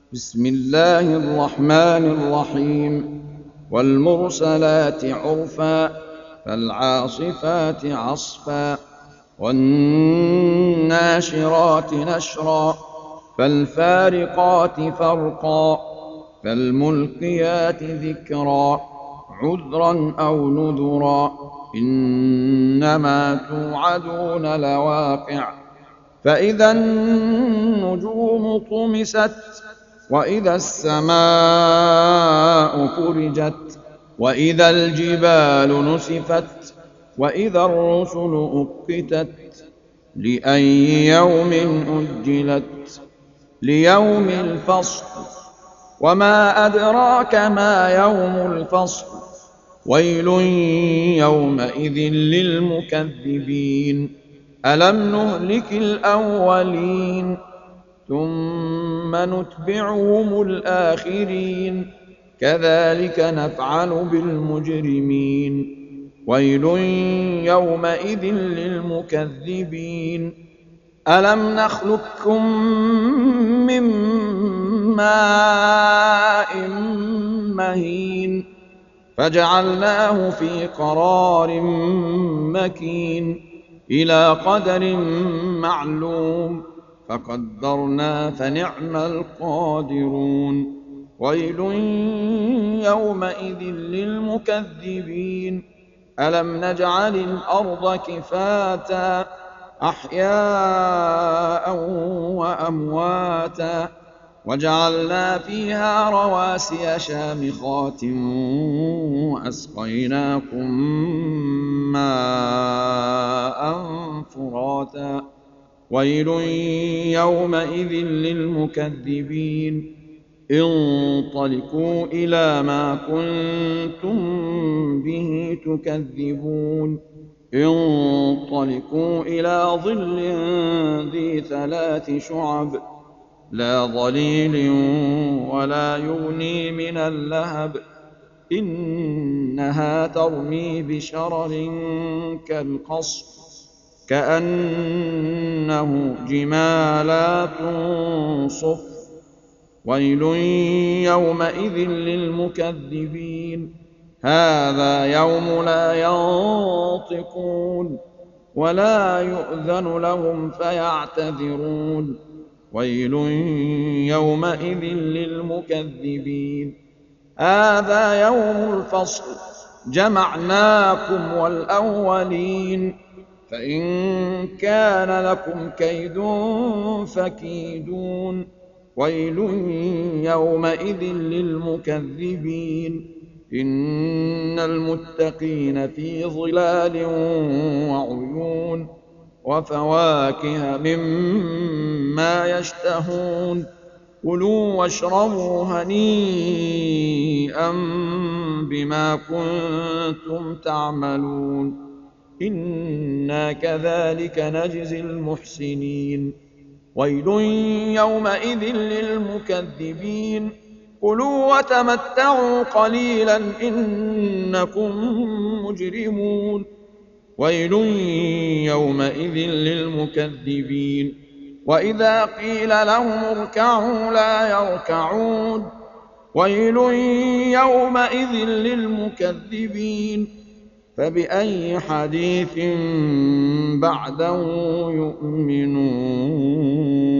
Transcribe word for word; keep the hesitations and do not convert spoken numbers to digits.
بسم الله الرحمن الرحيم والمرسلات عرفا فالعاصفات عصفا والناشرات نشرا فالفارقات فرقا فالملقيات ذكرا عذرا أو نذرا إنما توعدون لواقع فإذا النجوم طمست وإذا السماء فرجت وإذا الجبال نسفت وإذا الرسل أقتت لأي يوم أجلت ليوم الفصل وما أدراك ما يوم الفصل ويل يومئذ للمكذبين ألم نهلك الأولين ثم نتبعهم الآخرين كذلك نفعل بالمجرمين ويل يومئذ للمكذبين ألم نخلقكم من ماء مهين فجعلناه في قرار مكين إلى قدر معلوم فقدرنا فنعم القادرون ويل يومئذ للمكذبين ألم نجعل الأرض كفاتا أحياء وأمواتا وجعلنا فيها رواسي شامخات وأسقيناكم ماء فراتا ويل يومئذ للمكذبين انطلقوا إلى ما كنتم به تكذبون انطلقوا إلى ظل ذي ثلاث شعب لا ظليل ولا يغني من اللهب إنها ترمي بشرر كالقصر كأنه جمالات صفر ويل يومئذ للمكذبين هذا يوم لا ينطقون ولا يؤذن لهم فيعتذرون ويل يومئذ للمكذبين هذا يوم الفصل جمعناكم والأولين فإن كان لكم كيد فكيدون ويل يومئذ للمكذبين إن المتقين في ظلال وعيون وفواكه مما يشتهون كلوا واشربوا هنيئا بما كنتم تعملون إنا كذلك نجزي المحسنين ويل يومئذ للمكذبين كلوا وتمتعوا قليلا إنكم مجرمون ويل يومئذ للمكذبين وإذا قيل لهم اركعوا لا يركعون ويل يومئذ للمكذبين فبأي حديث بعده يؤمنون